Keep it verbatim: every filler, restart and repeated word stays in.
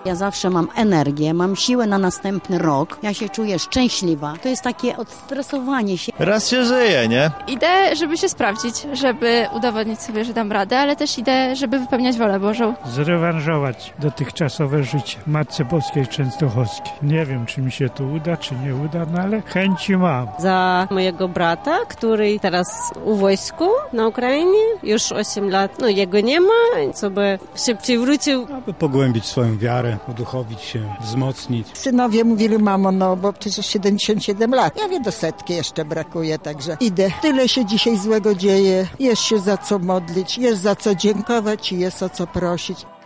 Ja zawsze mam energię, mam siłę na następny rok. Ja się czuję szczęśliwa. To jest takie odstresowanie się. Raz się żyje, nie? Idę, żeby się sprawdzić, żeby udowodnić sobie, że dam radę, ale też idę, żeby wypełniać wolę Bożą. Zrewanżować dotychczasowe życie Matce Boskiej Częstochowskiej. Nie wiem, czy mi się to uda, czy nie uda, no ale chęci mam. Za mojego brata, który teraz u wojsku na Ukrainie, już osiem lat. No jego nie ma, co by szybciej wrócił. Aby pogłębić swoją wiarę, uduchowić się, wzmocnić. Synowie mówili, mamo, no bo przecież siedemdziesiąt siedem lat. Ja wiem, do setki jeszcze brakuje, także idę. Tyle się dzisiaj złego dzieje, jest się za co modlić, jest za co dziękować i jest o co prosić.